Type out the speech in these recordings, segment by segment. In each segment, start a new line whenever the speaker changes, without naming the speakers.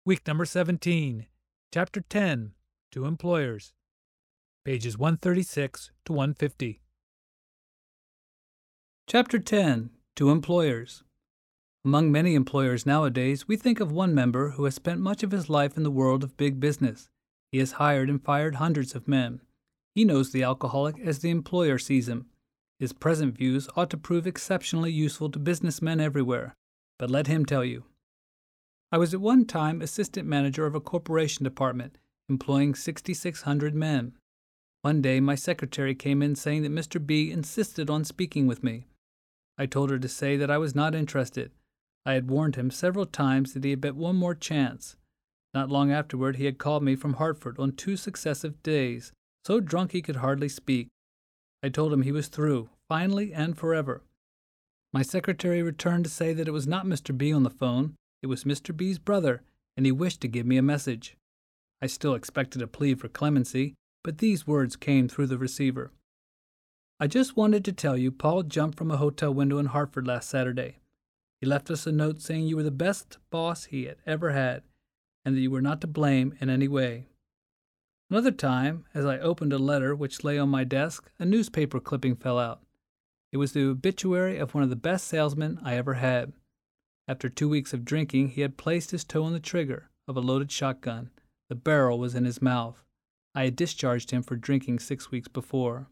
Week number 17, Chapter 10, To Employers, pages 136 to 150. Chapter 10, To Employers. Among many employers nowadays, we think of one member who has spent much of his life in the world of big business. He has hired and fired hundreds of men. He knows the alcoholic as the employer sees him. His present views ought to prove exceptionally useful to businessmen everywhere. But let him tell you. I was at one time assistant manager of a corporation department, employing 6,600 men. One day my secretary came in saying that Mr. B insisted on speaking with me. I told her to say that I was not interested. I had warned him several times that he had but one more chance. Not long afterward he had called me from Hartford on 2 successive days, so drunk he could hardly speak. I told him he was through, finally and forever. My secretary returned to say that it was not Mr. B on the phone. It was Mr. B's brother, and he wished to give me a message. I still expected a plea for clemency, but these words came through the receiver. I just wanted to tell you Paul jumped from a hotel window in Hartford last Saturday. He left us a note saying you were the best boss he had ever had, and that you were not to blame in any way. Another time, as I opened a letter which lay on my desk, a newspaper clipping fell out. It was the obituary of one of the best salesmen I ever had. After 2 weeks of drinking, he had placed his toe on the trigger of a loaded shotgun. The barrel was in his mouth. I had discharged him for drinking 6 weeks before.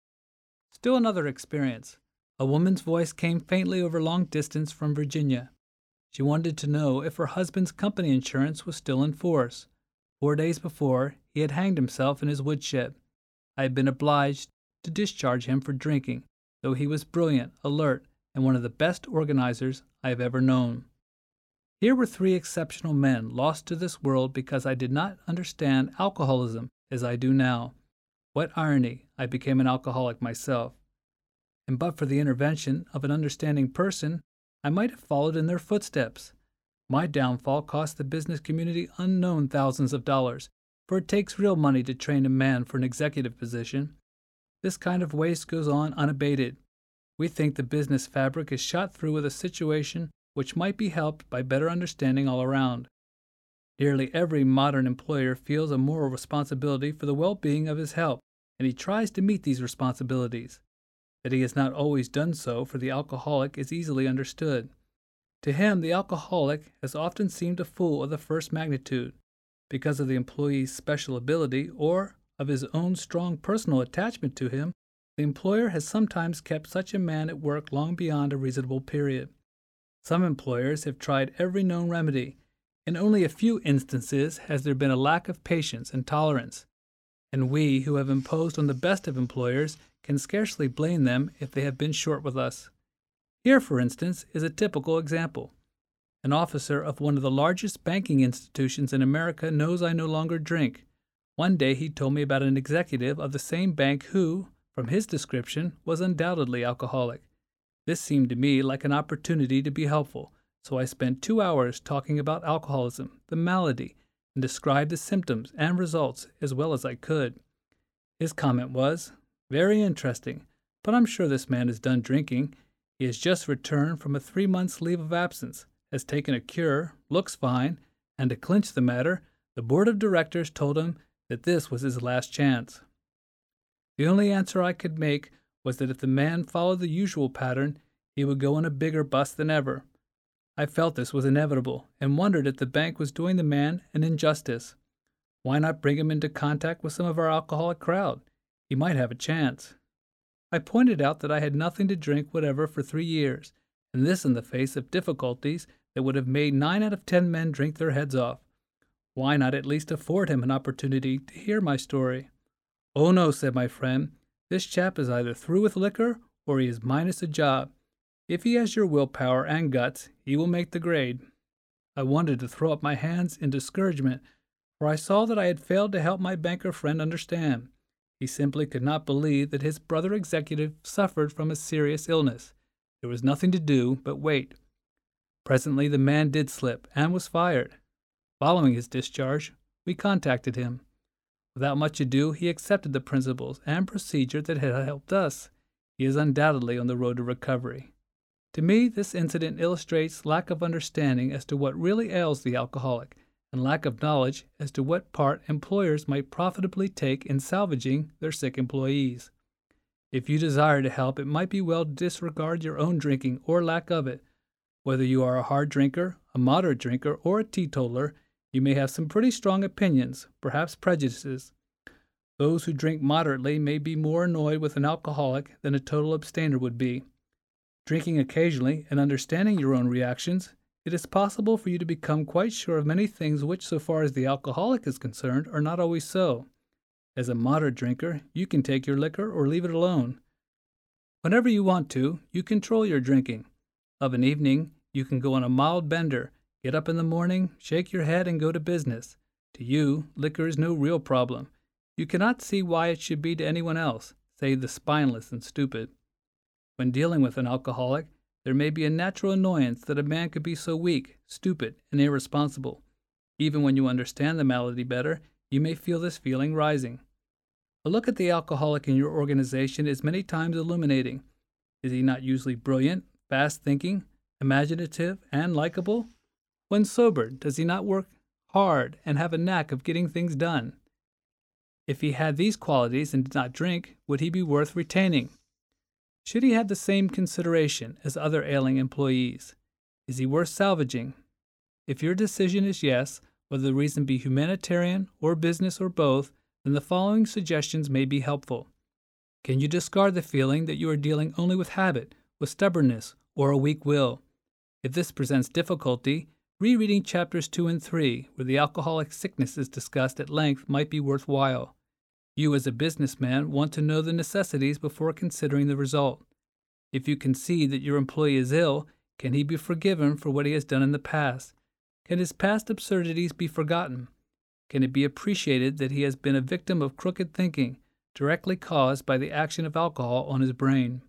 Still another experience. A woman's voice came faintly over long distance from Virginia. She wanted to know if her husband's company insurance was still in force. 4 days before, he had hanged himself in his woodshed. I had been obliged to discharge him for drinking, though he was brilliant, alert, and one of the best organizers I have ever known. Here were 3 exceptional men lost to this world because I did not understand alcoholism as I do now. What irony, I became an alcoholic myself. And but for the intervention of an understanding person, I might have followed in their footsteps. My downfall cost the business community unknown thousands of dollars, for it takes real money to train a man for an executive position. This kind of waste goes on unabated. We think the business fabric is shot through with a situation which might be helped by better understanding all around. Nearly every modern employer feels a moral responsibility for the well-being of his help, and he tries to meet these responsibilities. That he has not always done so for the alcoholic is easily understood. To him, the alcoholic has often seemed a fool of the first magnitude. Because of the employee's special ability or of his own strong personal attachment to him, the employer has sometimes kept such a man at work long beyond a reasonable period. Some employers have tried every known remedy. In only a few instances has there been a lack of patience and tolerance. And we, who have imposed on the best of employers, can scarcely blame them if they have been short with us. Here, for instance, is a typical example. An officer of one of the largest banking institutions in America knows I no longer drink. One day he told me about an executive of the same bank who, from his description, was undoubtedly alcoholic. This seemed to me like an opportunity to be helpful, so I spent 2 hours talking about alcoholism, the malady, and described the symptoms and results as well as I could. His comment was, "Very interesting, but I'm sure this man is done drinking. He has just returned from a 3 months' leave of absence, has taken a cure, looks fine, and to clinch the matter, the board of directors told him that this was his last chance." The only answer I could make was that if the man followed the usual pattern, he would go on a bigger bust than ever. I felt this was inevitable and wondered if the bank was doing the man an injustice. Why not bring him into contact with some of our alcoholic crowd? He might have a chance. I pointed out that I had nothing to drink whatever for 3 years, and this in the face of difficulties that would have made 9 out of 10 men drink their heads off. Why not at least afford him an opportunity to hear my story? "Oh no," said my friend, "this chap is either through with liquor or he is minus a job. If he has your willpower and guts, he will make the grade." I wanted to throw up my hands in discouragement, for I saw that I had failed to help my banker friend understand. He simply could not believe that his brother executive suffered from a serious illness. There was nothing to do but wait. Presently the man did slip and was fired. Following his discharge, we contacted him. Without much ado, he accepted the principles and procedure that had helped us. He is undoubtedly on the road to recovery. To me, this incident illustrates lack of understanding as to what really ails the alcoholic, and lack of knowledge as to what part employers might profitably take in salvaging their sick employees. If you desire to help, it might be well to disregard your own drinking or lack of it. Whether you are a hard drinker, a moderate drinker, or a teetotaler, you may have some pretty strong opinions, perhaps prejudices. Those who drink moderately may be more annoyed with an alcoholic than a total abstainer would be. Drinking occasionally and understanding your own reactions, it is possible for you to become quite sure of many things which, so far as the alcoholic is concerned, are not always so. As a moderate drinker, you can take your liquor or leave it alone. Whenever you want to, you control your drinking. Of an evening, you can go on a mild bender, get up in the morning, shake your head, and go to business. To you, liquor is no real problem. You cannot see why it should be to anyone else, save the spineless and stupid. When dealing with an alcoholic, there may be a natural annoyance that a man could be so weak, stupid, and irresponsible. Even when you understand the malady better, you may feel this feeling rising. A look at the alcoholic in your organization is many times illuminating. Is he not usually brilliant, fast-thinking, imaginative, and likable? When sober, does he not work hard and have a knack of getting things done? If he had these qualities and did not drink, would he be worth retaining? Should he have the same consideration as other ailing employees? Is he worth salvaging? If your decision is yes, whether the reason be humanitarian or business or both, then the following suggestions may be helpful. Can you discard the feeling that you are dealing only with habit, with stubbornness, or a weak will? If this presents difficulty, rereading chapters 2 and 3, where the alcoholic sickness is discussed at length, might be worthwhile. You as a businessman want to know the necessities before considering the result. If you concede that your employee is ill, can he be forgiven for what he has done in the past? Can his past absurdities be forgotten? Can it be appreciated that he has been a victim of crooked thinking, directly caused by the action of alcohol on his brain?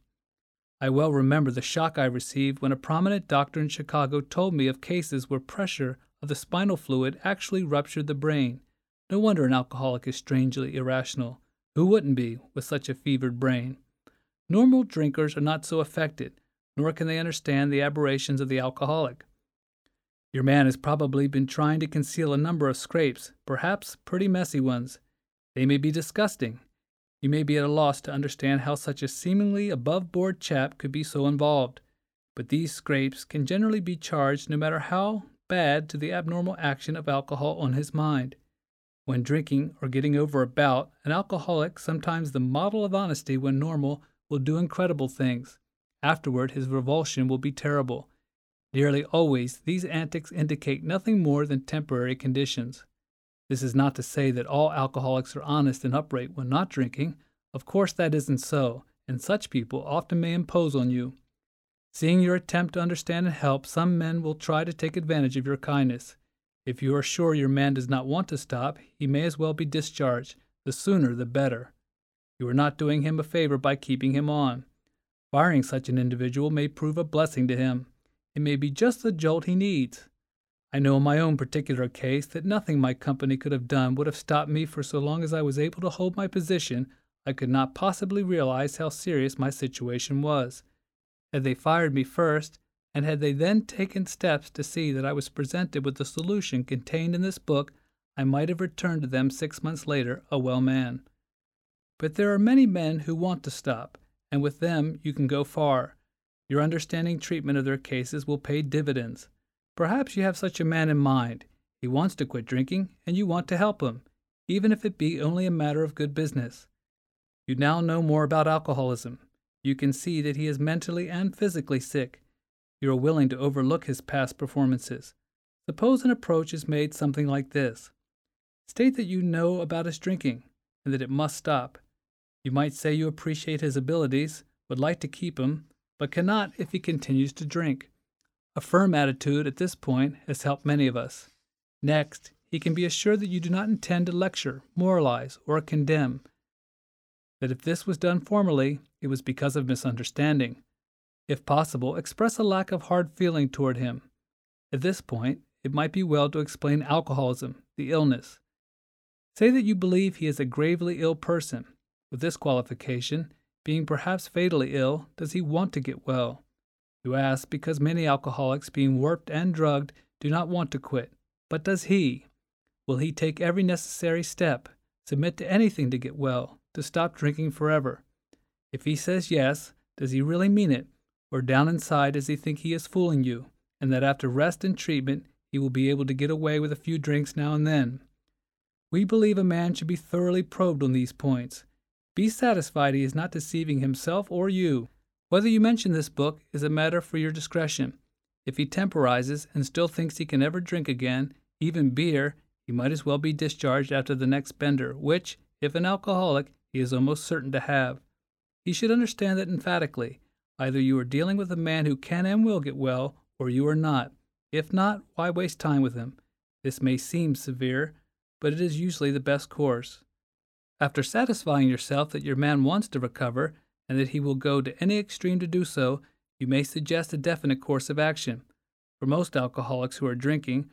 I well remember the shock I received when a prominent doctor in Chicago told me of cases where pressure of the spinal fluid actually ruptured the brain. No wonder an alcoholic is strangely irrational. Who wouldn't be, with such a fevered brain? Normal drinkers are not so affected, nor can they understand the aberrations of the alcoholic. Your man has probably been trying to conceal a number of scrapes, perhaps pretty messy ones. They may be disgusting. You may be at a loss to understand how such a seemingly above-board chap could be so involved. But these scrapes can generally be charged, no matter how bad, to the abnormal action of alcohol on his mind. When drinking or getting over a bout, an alcoholic, sometimes the model of honesty when normal, will do incredible things. Afterward, his revulsion will be terrible. Nearly always, these antics indicate nothing more than temporary conditions. This is not to say that all alcoholics are honest and upright when not drinking. Of course that isn't so, and such people often may impose on you. Seeing your attempt to understand and help, some men will try to take advantage of your kindness. If you are sure your man does not want to stop, he may as well be discharged. The sooner the better. You are not doing him a favor by keeping him on. Firing such an individual may prove a blessing to him. It may be just the jolt he needs. I know in my own particular case that nothing my company could have done would have stopped me, for so long as I was able to hold my position, I could not possibly realize how serious my situation was. Had they fired me first, and had they then taken steps to see that I was presented with the solution contained in this book, I might have returned to them 6 months later a well man. But there are many men who want to stop, and with them you can go far. Your understanding treatment of their cases will pay dividends. Perhaps you have such a man in mind. He wants to quit drinking, and you want to help him, even if it be only a matter of good business. You now know more about alcoholism. You can see that he is mentally and physically sick. You are willing to overlook his past performances. Suppose an approach is made something like this. State that you know about his drinking, and that it must stop. You might say you appreciate his abilities, would like to keep him, but cannot if he continues to drink. A firm attitude at this point has helped many of us. Next, he can be assured that you do not intend to lecture, moralize, or condemn. That if this was done formally, it was because of misunderstanding. If possible, express a lack of hard feeling toward him. At this point, it might be well to explain alcoholism, the illness. Say that you believe he is a gravely ill person. With this qualification, being perhaps fatally ill, does he want to get well? You ask because many alcoholics, being warped and drugged, do not want to quit. But does he? Will he take every necessary step, submit to anything to get well, to stop drinking forever? If he says yes, does he really mean it, or down inside does he think he is fooling you, and that after rest and treatment he will be able to get away with a few drinks now and then? We believe a man should be thoroughly probed on these points. Be satisfied he is not deceiving himself or you. Whether you mention this book is a matter for your discretion. If he temporizes and still thinks he can ever drink again, even beer, he might as well be discharged after the next bender, which, if an alcoholic, he is almost certain to have. He should understand that emphatically. Either you are dealing with a man who can and will get well, or you are not. If not, why waste time with him? This may seem severe, but it is usually the best course. After satisfying yourself that your man wants to recover, and that he will go to any extreme to do so, you may suggest a definite course of action. For most alcoholics who are drinking,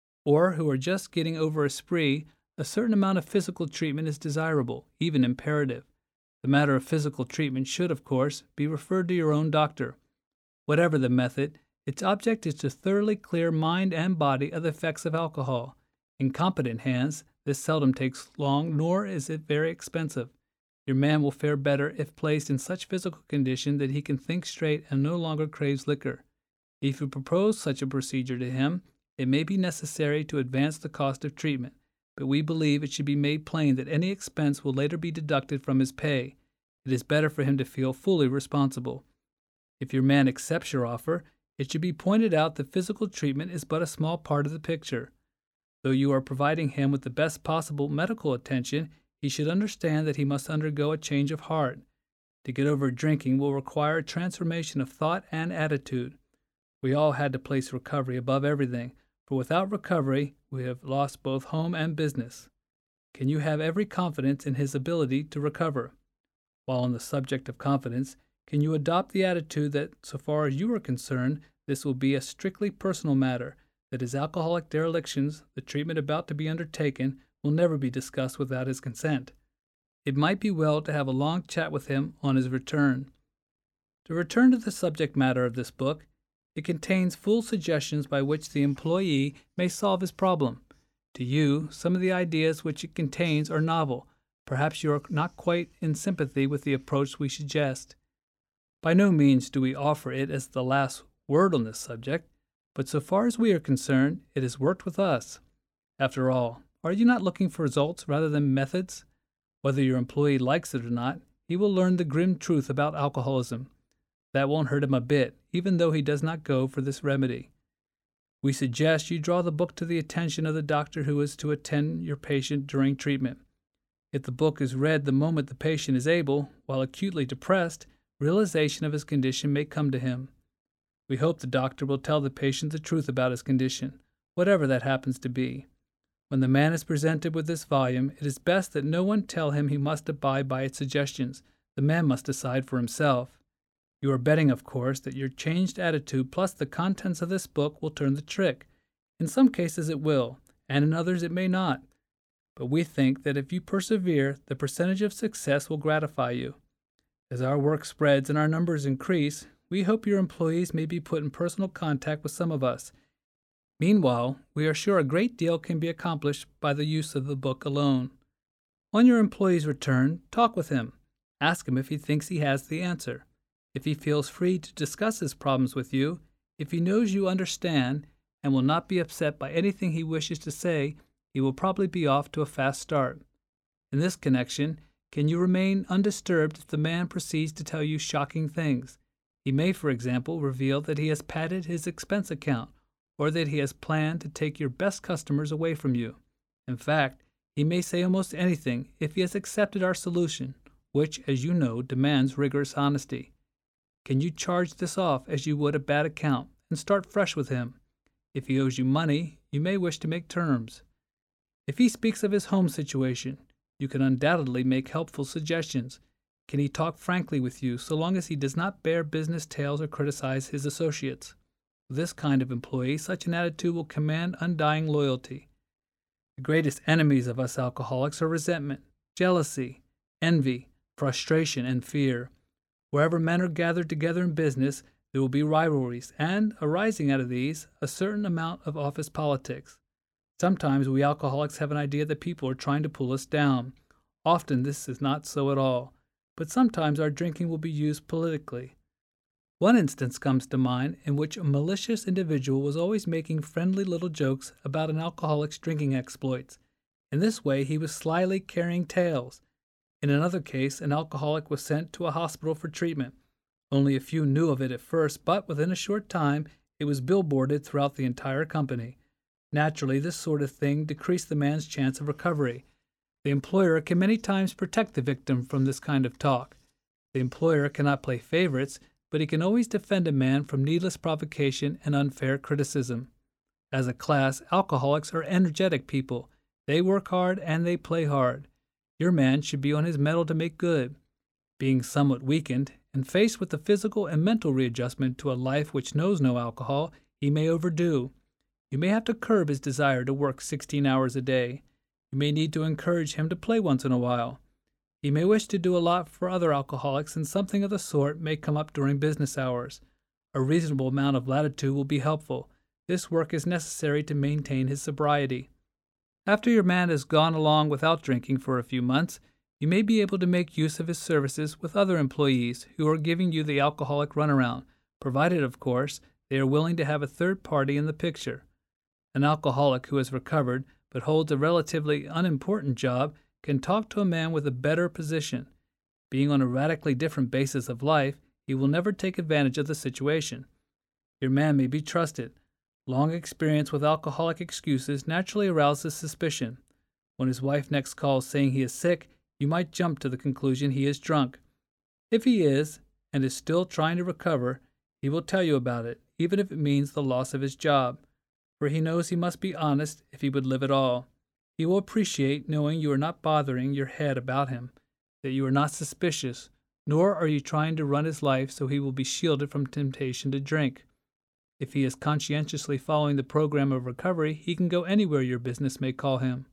or who are just getting over a spree, a certain amount of physical treatment is desirable, even imperative. The matter of physical treatment should, of course, be referred to your own doctor. Whatever the method, its object is to thoroughly clear mind and body of the effects of alcohol. In competent hands, this seldom takes long, nor is it very expensive. Your man will fare better if placed in such physical condition that he can think straight and no longer craves liquor. If you propose such a procedure to him, it may be necessary to advance the cost of treatment, but we believe it should be made plain that any expense will later be deducted from his pay. It is better for him to feel fully responsible. If your man accepts your offer, it should be pointed out that physical treatment is but a small part of the picture. Though you are providing him with the best possible medical attention, he should understand that he must undergo a change of heart. To get over drinking will require a transformation of thought and attitude. We all had to place recovery above everything, for without recovery we have lost both home and business. Can you have every confidence in his ability to recover? While on the subject of confidence, can you adopt the attitude that, so far as you are concerned, this will be a strictly personal matter, that his alcoholic derelictions, the treatment about to be undertaken, will never be discussed without his consent? It might be well to have a long chat with him on his return. To return to the subject matter of this book, it contains full suggestions by which the employee may solve his problem. To you, some of the ideas which it contains are novel. Perhaps you are not quite in sympathy with the approach we suggest. By no means do we offer it as the last word on this subject, but so far as we are concerned, it has worked with us. After all, are you not looking for results rather than methods? Whether your employee likes it or not, he will learn the grim truth about alcoholism. That won't hurt him a bit, even though he does not go for this remedy. We suggest you draw the book to the attention of the doctor who is to attend your patient during treatment. If the book is read the moment the patient is able, while acutely depressed, realization of his condition may come to him. We hope the doctor will tell the patient the truth about his condition, whatever that happens to be. When the man is presented with this volume, it is best that no one tell him he must abide by its suggestions. The man must decide for himself. You are betting, of course, that your changed attitude plus the contents of this book will turn the trick. In some cases it will, and in others it may not. But we think that if you persevere, the percentage of success will gratify you. As our work spreads and our numbers increase, we hope your employees may be put in personal contact with some of us. Meanwhile, we are sure a great deal can be accomplished by the use of the book alone. On your employee's return, talk with him. Ask him if he thinks he has the answer. If he feels free to discuss his problems with you, if he knows you understand and will not be upset by anything he wishes to say, he will probably be off to a fast start. In this connection, can you remain undisturbed if the man proceeds to tell you shocking things? He may, for example, reveal that he has padded his expense account, or that he has planned to take your best customers away from you. In fact, he may say almost anything if he has accepted our solution, which, as you know, demands rigorous honesty. Can you charge this off as you would a bad account and start fresh with him? If he owes you money, you may wish to make terms. If he speaks of his home situation, you can undoubtedly make helpful suggestions. Can he talk frankly with you so long as he does not bear business tales or criticize his associates? With this kind of employee, such an attitude will command undying loyalty. The greatest enemies of us alcoholics are resentment, jealousy, envy, frustration, and fear. Wherever men are gathered together in business, there will be rivalries, and, arising out of these, a certain amount of office politics. Sometimes we alcoholics have an idea that people are trying to pull us down. Often this is not so at all, but sometimes our drinking will be used politically. One instance comes to mind in which a malicious individual was always making friendly little jokes about an alcoholic's drinking exploits. In this way, he was slyly carrying tales. In another case, an alcoholic was sent to a hospital for treatment. Only a few knew of it at first, but within a short time, it was billboarded throughout the entire company. Naturally, this sort of thing decreased the man's chance of recovery. The employer can many times protect the victim from this kind of talk. The employer cannot play favorites, but he can always defend a man from needless provocation and unfair criticism. As a class, alcoholics are energetic people. They work hard and they play hard. Your man should be on his mettle to make good. Being somewhat weakened, and faced with the physical and mental readjustment to a life which knows no alcohol, he may overdo. You may have to curb his desire to work 16 hours a day. You may need to encourage him to play once in a while. He may wish to do a lot for other alcoholics, and something of the sort may come up during business hours. A reasonable amount of latitude will be helpful. This work is necessary to maintain his sobriety. After your man has gone along without drinking for a few months, you may be able to make use of his services with other employees who are giving you the alcoholic runaround, provided, of course, they are willing to have a third party in the picture. An alcoholic who has recovered but holds a relatively unimportant job can talk to a man with a better position. Being on a radically different basis of life, he will never take advantage of the situation. Your man may be trusted. Long experience with alcoholic excuses naturally arouses suspicion. When his wife next calls saying he is sick, you might jump to the conclusion he is drunk. If he is, and is still trying to recover, he will tell you about it, even if it means the loss of his job, for he knows he must be honest if he would live at all. He will appreciate knowing you are not bothering your head about him, that you are not suspicious, nor are you trying to run his life so he will be shielded from temptation to drink. If he is conscientiously following the program of recovery, he can go anywhere your business may call him.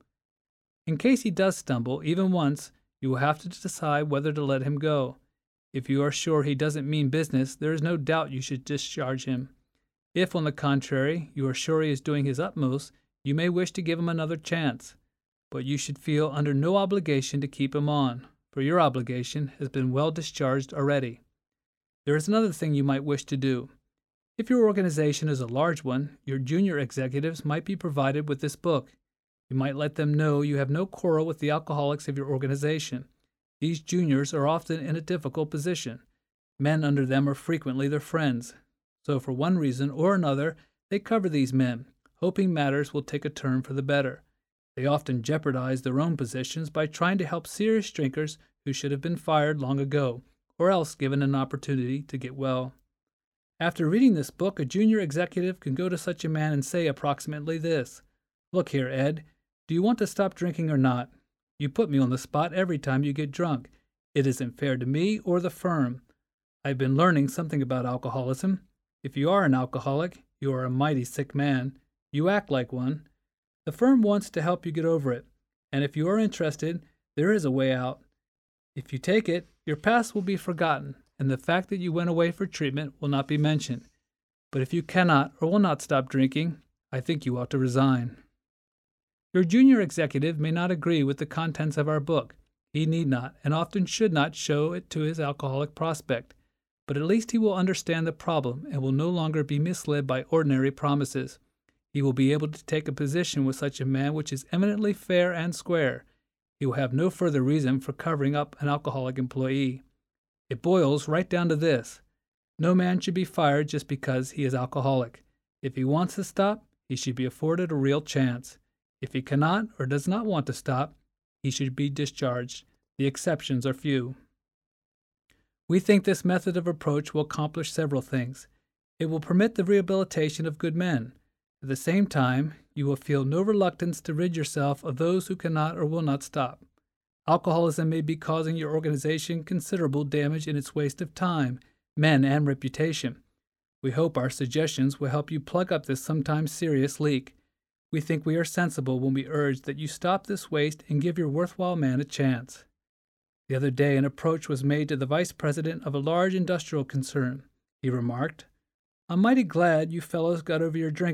In case he does stumble, even once, you will have to decide whether to let him go. If you are sure he doesn't mean business, there is no doubt you should discharge him. If, on the contrary, you are sure he is doing his utmost, you may wish to give him another chance, but you should feel under no obligation to keep him on, for your obligation has been well discharged already. There is another thing you might wish to do. If your organization is a large one, your junior executives might be provided with this book. You might let them know you have no quarrel with the alcoholics of your organization. These juniors are often in a difficult position. Men under them are frequently their friends. So for one reason or another, they cover these men, hoping matters will take a turn for the better. They often jeopardize their own positions by trying to help serious drinkers who should have been fired long ago, or else given an opportunity to get well. After reading this book, a junior executive can go to such a man and say approximately this: "Look here, Ed, do you want to stop drinking or not? You put me on the spot every time you get drunk. It isn't fair to me or the firm. I've been learning something about alcoholism. If you are an alcoholic, you are a mighty sick man. You act like one. The firm wants to help you get over it, and if you are interested, there is a way out. If you take it, your past will be forgotten, and the fact that you went away for treatment will not be mentioned. But if you cannot or will not stop drinking, I think you ought to resign." Your junior executive may not agree with the contents of our book. He need not, and often should not, show it to his alcoholic prospect. But at least he will understand the problem and will no longer be misled by ordinary promises. He will be able to take a position with such a man which is eminently fair and square. He will have no further reason for covering up an alcoholic employee. It boils right down to this: no man should be fired just because he is alcoholic. If he wants to stop, he should be afforded a real chance. If he cannot or does not want to stop, he should be discharged. The exceptions are few. We think this method of approach will accomplish several things. It will permit the rehabilitation of good men. At the same time, you will feel no reluctance to rid yourself of those who cannot or will not stop. Alcoholism may be causing your organization considerable damage in its waste of time, men, and reputation. We hope our suggestions will help you plug up this sometimes serious leak. We think we are sensible when we urge that you stop this waste and give your worthwhile man a chance. The other day an approach was made to the vice president of a large industrial concern. He remarked, "I'm mighty glad you fellows got over your drinking,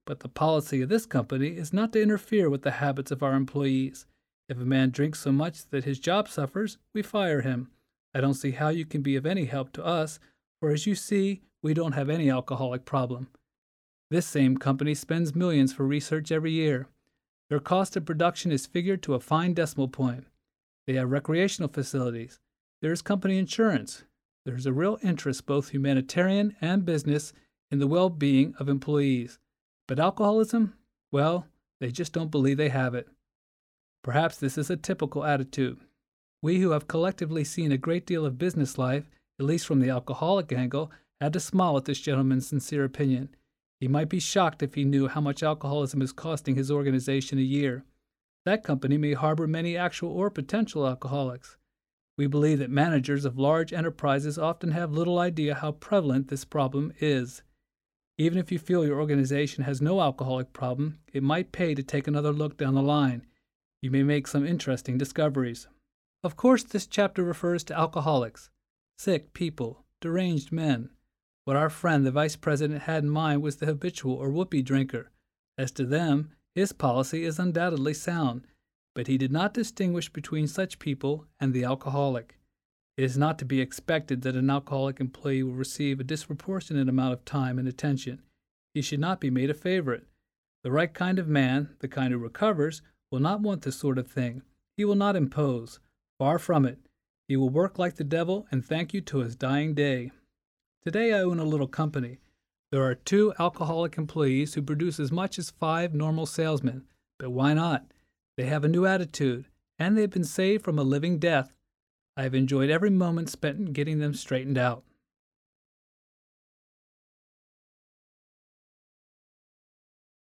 But the policy of this company is not to interfere with the habits of our employees. If a man drinks so much that his job suffers, we fire him. I don't see how you can be of any help to us, for as you see, we don't have any alcoholic problem. This same company spends millions for research every year. Their cost of production is figured to a fine decimal point. They have recreational facilities. There is company insurance. There is a real interest, both humanitarian and business, in the well-being of employees. But alcoholism? Well, they just don't believe they have it. Perhaps this is a typical attitude. We who have collectively seen a great deal of business life, at least from the alcoholic angle, had to smile at this gentleman's sincere opinion. He might be shocked if he knew how much alcoholism is costing his organization a year. That company may harbor many actual or potential alcoholics. We believe that managers of large enterprises often have little idea how prevalent this problem is. Even if you feel your organization has no alcoholic problem, it might pay to take another look down the line. You may make some interesting discoveries. Of course, this chapter refers to alcoholics, sick people, deranged men. What our friend, the vice president, had in mind was the habitual or whoopee drinker. As to them, his policy is undoubtedly sound, but he did not distinguish between such people and the alcoholic. It is not to be expected that an alcoholic employee will receive a disproportionate amount of time and attention. He should not be made a favorite. The right kind of man, the kind who recovers, will not want this sort of thing. He will not impose. Far from it. He will work like the devil and thank you to his dying day. Today I own a little company. There are 2 alcoholic employees who produce as much as 5 normal salesmen. But why not? They have a new attitude, and they have been saved from a living death. I have enjoyed every moment spent in getting them straightened out.